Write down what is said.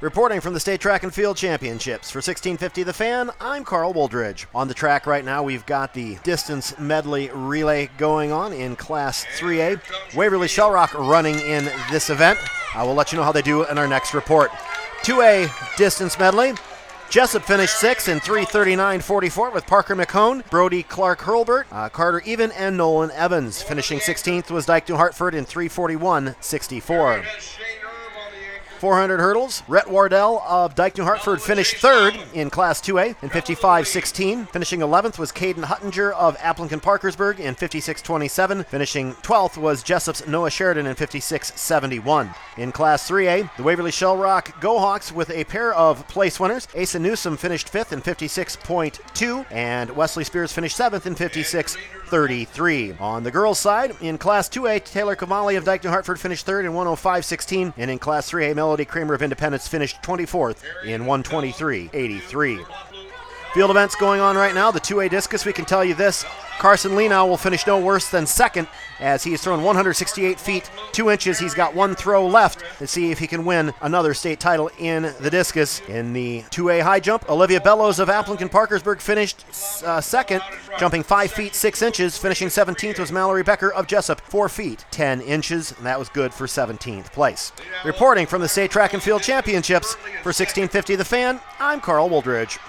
Reporting from the State Track and Field Championships for 1650 The Fan, I'm Carl Woldridge. On the track right now, we've got the distance medley relay going on in Class 3A. Waverly Shellrock running in this event. I will let you know how they do in our next report. 2A distance medley. Jessup finished 6th in 3:39.44 with Parker McHone, Brody Clark Hurlbert, Carter Even, and Nolan Evans. Finishing 16th was Dyke New Hartford in 3:41.64. 400 hurdles. Rhett Wardell of Dyke New Hartford finished 3rd in Class 2A in 55.16. Finishing 11th was Caden Huttinger of Appleton Parkersburg in 56.27. Finishing 12th was Jessup's Noah Sheridan in 56.71. In Class 3A, the Waverly Shellrock Gohawks with a pair of place winners. Asa Newsom finished 5th in 56.2, and Wesley Spears finished 7th in 56.33. On the girls' side, in Class 2A, Taylor Kamali of Dyke New Hartford finished 3rd in 105.16, and in Class 3A, Melody Kramer of Independence finished 24th in 123.83. Field events going on right now. The 2A discus, we can tell you this. Carson Leanow will finish no worse than 2nd as he has thrown 168 feet, 2 inches. He's got one throw left to see if he can win another state title in the discus. In the 2A high jump, Olivia Bellows of Appleton Parkersburg finished 2nd, jumping 5 feet 6 inches. Finishing 17th was Mallory Becker of Jessup, 4 feet 10 inches, and that was good for 17th place. Reporting from the State Track and Field Championships for 1650 The Fan, I'm Carl Woldridge.